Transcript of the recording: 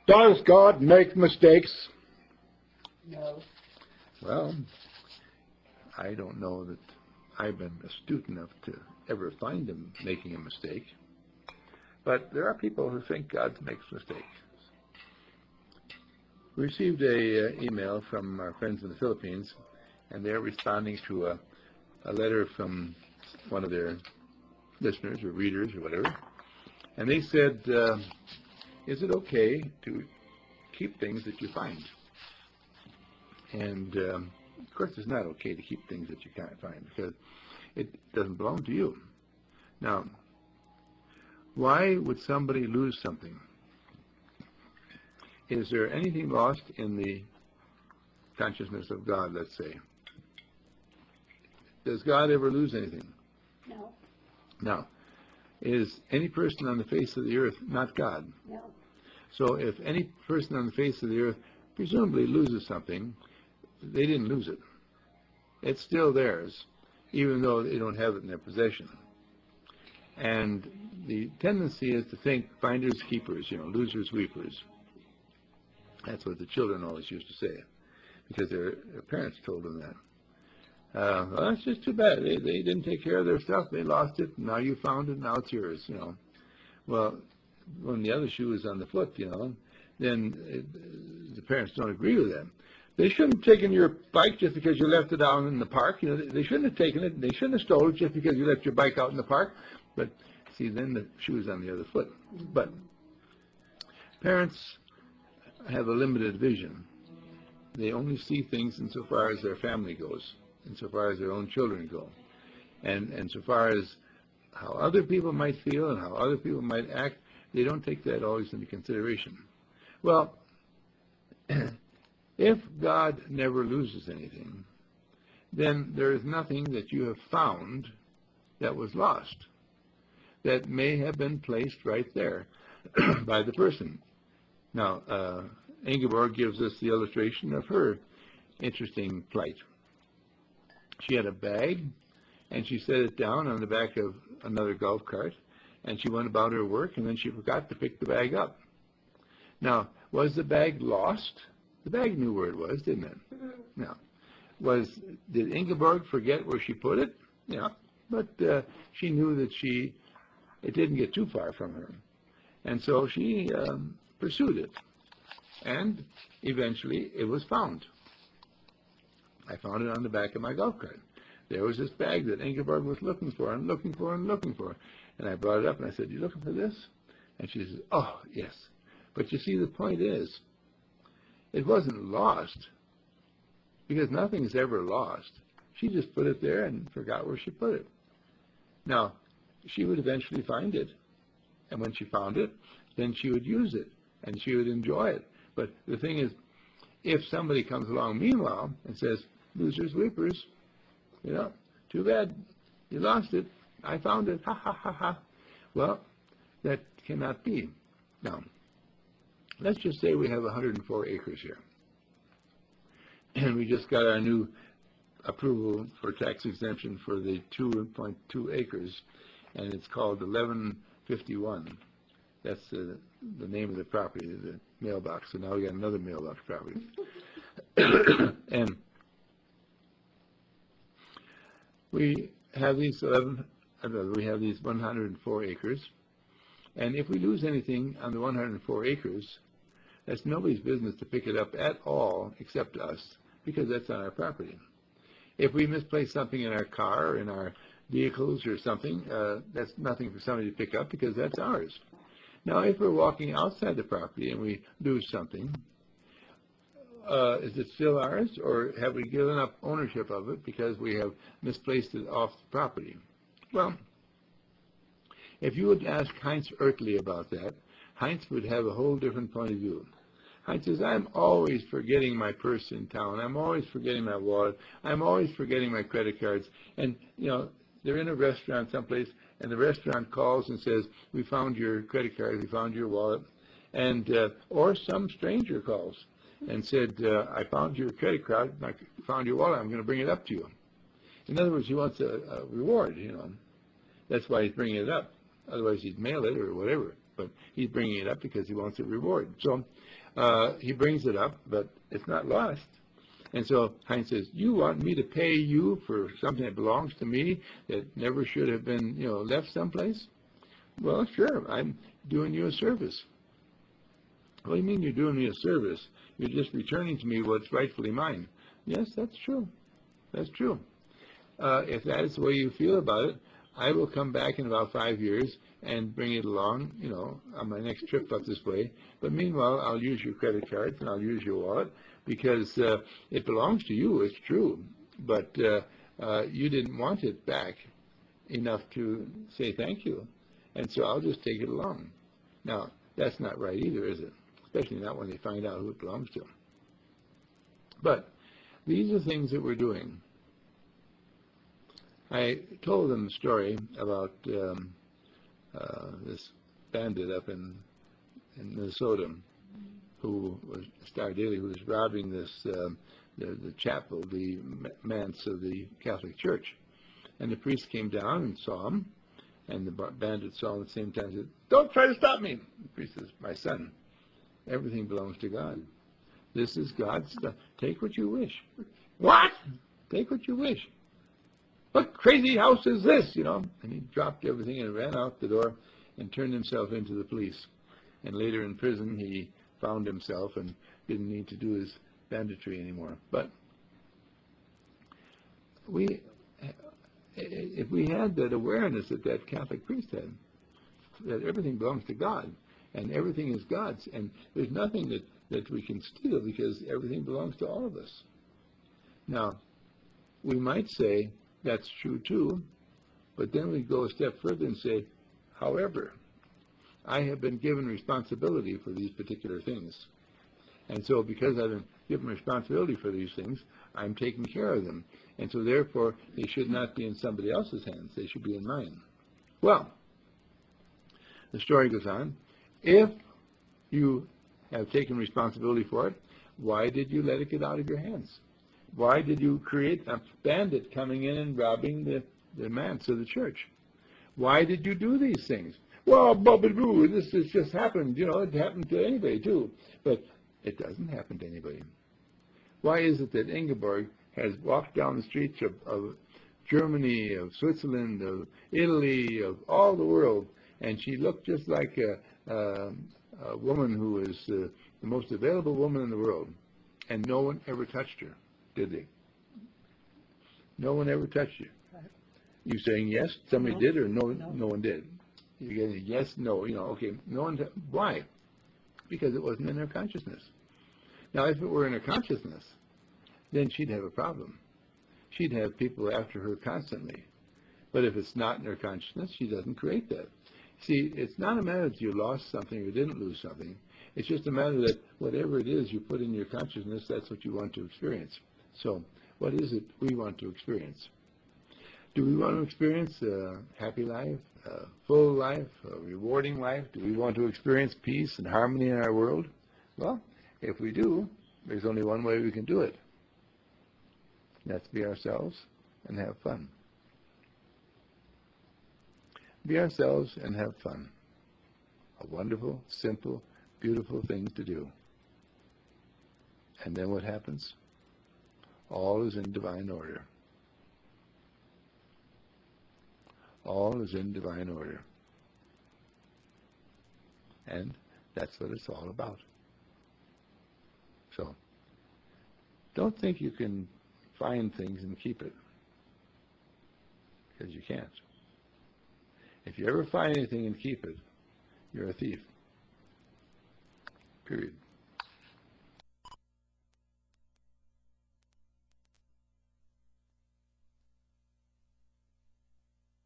Does God make mistakes? No. Well, I don't know that I've been astute enough to ever find him making a mistake. But there are people who think God makes mistakes. We received a email from our friends in the Philippines, and they're responding to a letter from one of their listeners or readers or whatever. And they said, is it okay to keep things that you find? And, of course, it's not okay to keep things that you can't find because it doesn't belong to you. Now, why would somebody lose something? Is there anything lost in the consciousness of God, let's say? Does God ever lose anything? No. No. Is any person on the face of the earth not God? No. So if any person on the face of the earth presumably loses something, they didn't lose it. It's still theirs, even though they don't have it in their possession. And the tendency is to think finders keepers, losers weepers. That's what the children always used to say, because their parents told them that. Well, that's just too bad. They didn't take care of their stuff. They lost it. Now you found it. Now it's yours. Well, when the other shoe is on the foot, then the parents don't agree with them. They shouldn't have taken your bike just because you left it down in the park. They shouldn't have taken it. They shouldn't have stolen it just because you left your bike out in the park. But see, then the shoe is on the other foot. But parents have a limited vision. They only see things insofar as their family goes, insofar as their own children go, and so far as how other people might feel and how other people might act, they don't take that always into consideration. Well, if God never loses anything, then there is nothing that you have found that was lost, that may have been placed right there by the person. Now, Ingeborg gives us the illustration of her interesting plight. She had a bag, and she set it down on the back of another golf cart, and she went about her work, and then she forgot to pick the bag up. Now, was the bag lost? The bag knew where it was, didn't it? Mm-hmm. No. Did Ingeborg forget where she put it? Yeah. But she knew that it didn't get too far from her. And so she pursued it. And eventually it was found. I found it on the back of my golf cart. There was this bag that Ingeborg was looking for and looking for and looking for. And I brought it up and I said, "You looking for this?" And she says, "Oh, yes." But you see, the point is, it wasn't lost, because nothing is ever lost. She just put it there and forgot where she put it. Now, she would eventually find it. And when she found it, then she would use it, and she would enjoy it. But the thing is, if somebody comes along meanwhile and says, "Losers, weepers, too bad, you lost it, I found it, ha, ha, ha, ha." Well, that cannot be. Now, let's just say we have 104 acres here. And we just got our new approval for tax exemption for the 2.2 acres, and it's called 1151. That's the name of the property, the mailbox. So now we got another mailbox property. And we have these 104 acres. And if we lose anything on the 104 acres, that's nobody's business to pick it up at all except us, because that's on our property. If we misplace something in our car or in our vehicles or something, that's nothing for somebody to pick up because that's ours. Now, if we're walking outside the property and we lose something, is it still ours, or have we given up ownership of it because we have misplaced it off the property? Well, if you would ask Heinz Ertley about that, Heinz would have a whole different point of view. Heinz says, "I'm always forgetting my purse in town. I'm always forgetting my wallet. I'm always forgetting my credit cards." And, they're in a restaurant someplace, and the restaurant calls and says, "We found your credit card, we found your wallet." And or some stranger calls and said, "I found your credit card, I found your wallet, I'm going to bring it up to you." In other words, he wants a reward, That's why he's bringing it up. Otherwise, he'd mail it or whatever. but he's bringing it up because he wants a reward. So he brings it up, but it's not lost. And so Heinz says, you want me to pay you for something that belongs to me that never should have been, left someplace? Well, sure, I'm doing you a service. What do you mean you're doing me a service? You're just returning to me what's rightfully mine. Yes, that's true. That's true. If that is the way you feel about it, I will come back in about 5 years and bring it along, on my next trip up this way. But meanwhile, I'll use your credit cards and I'll use your wallet because it belongs to you, it's true. But you didn't want it back enough to say thank you. And so I'll just take it along. Now, that's not right either, is it? Especially not when they find out who it belongs to. But these are things that we're doing. I told them a story about this bandit up in Minnesota who was Star Daily, who was robbing the chapel, the manse of the Catholic Church. And the priest came down and saw him, and the bandit saw him at the same time and said, "Don't try to stop me." The priest says, "My son, everything belongs to God. This is God's stuff. Take what you wish." "What? Take what you wish? What crazy house is this?" And he dropped everything and ran out the door and turned himself into the police. And later in prison, he found himself and didn't need to do his banditry anymore. But if we had that awareness that Catholic priest had, that everything belongs to God, and everything is God's, and there's nothing that we can steal because everything belongs to all of us. Now, we might say that's true too, but then we go a step further and say, however, I have been given responsibility for these particular things. And so because I've been given responsibility for these things, I'm taking care of them. And so therefore, they should not be in somebody else's hands. They should be in mine. Well, the story goes on. If you have taken responsibility for it, why did you let it get out of your hands? Why did you create a bandit coming in and robbing the manse of the church? Why did you do these things? Well, boo, this has just happened. It happened to anybody too. But it doesn't happen to anybody. Why is it that Ingeborg has walked down the streets of Germany, of Switzerland, of Italy, of all the world, and she looked just like a woman who is the most available woman in the world, and no one ever touched her, did they? No one ever touched you. You saying yes? Somebody did, or no one did? You're getting a yes, no. Okay, no one. Why? Because it wasn't in her consciousness. Now, if it were in her consciousness, then she'd have a problem. She'd have people after her constantly. But if it's not in her consciousness, she doesn't create that. See, it's not a matter that you lost something or didn't lose something. It's just a matter that whatever it is you put in your consciousness, that's what you want to experience. So, what is it we want to experience? Do we want to experience a happy life, a full life, a rewarding life? Do we want to experience peace and harmony in our world? Well, if we do, there's only one way we can do it. That's be ourselves and have fun. Be ourselves and have fun. A wonderful, simple, beautiful thing to do. And then what happens? All is in divine order. All is in divine order. And that's what it's all about. So, don't think you can find things and keep it. Because you can't. If you ever find anything and keep it, you're a thief. Period.